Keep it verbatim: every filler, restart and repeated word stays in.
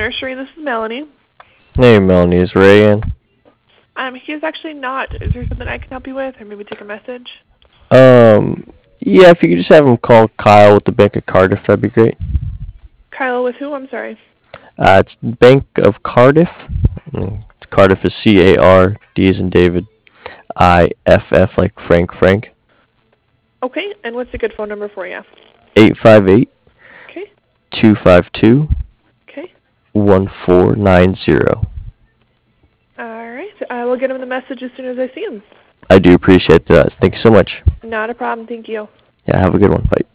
Nursery. This is Melanie. Hey, Melanie, is Ray in? Um, he is actually not. Is there something I can help you with, or maybe take a message? Um, yeah, if you could just have him call Kyle with the Bank of Cardiff, that'd be great. Kyle with who? I'm sorry. Uh, it's Bank of Cardiff. Mm, Cardiff is C A R D as in David, I F F like Frank Frank. Okay, and what's a good phone number for you? eight five eight, Okay, two five two, okay. one four nine zero. All right, I will get him the message as soon as I see him. I do appreciate that. Thank you so much. Not a problem. Thank you. Yeah, have a good one. Bye.